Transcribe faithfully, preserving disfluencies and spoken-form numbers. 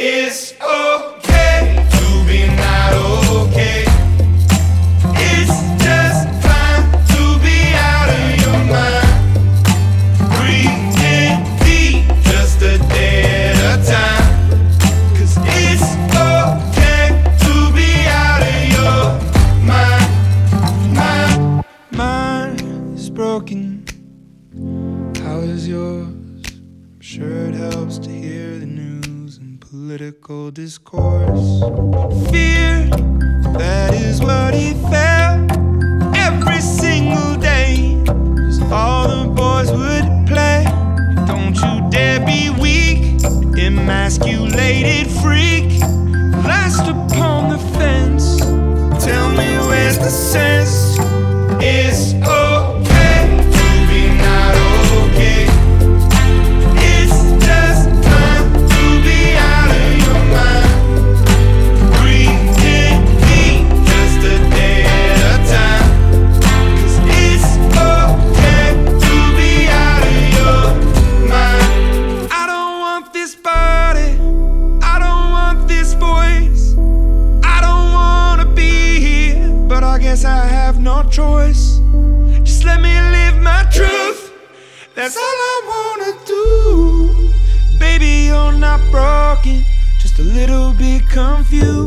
It's okay to be not okay. It's just fine to be out of your mind. Breathing deep just a day at a time. 'Cause it's okay to be out of your mind. My mind is broken. How is yours? I'm sure it helps to hear the news and political discourse. Fear, that is what he felt every single day, as all the boys would play. Don't you dare be weak, emasculated freak, last upon the fence. Tell me where's the sense? It's okay to be not okay. It's just time to be out of your mind. Breathing deep just a day at a time. 'Cause it's okay to be out of your mind. I don't want this body, I don't want this voice, I don't wanna be here, but I guess I have no choice. Just let me live my truth, that's all I wanna do. Baby, you're not broken, just a little bit confused.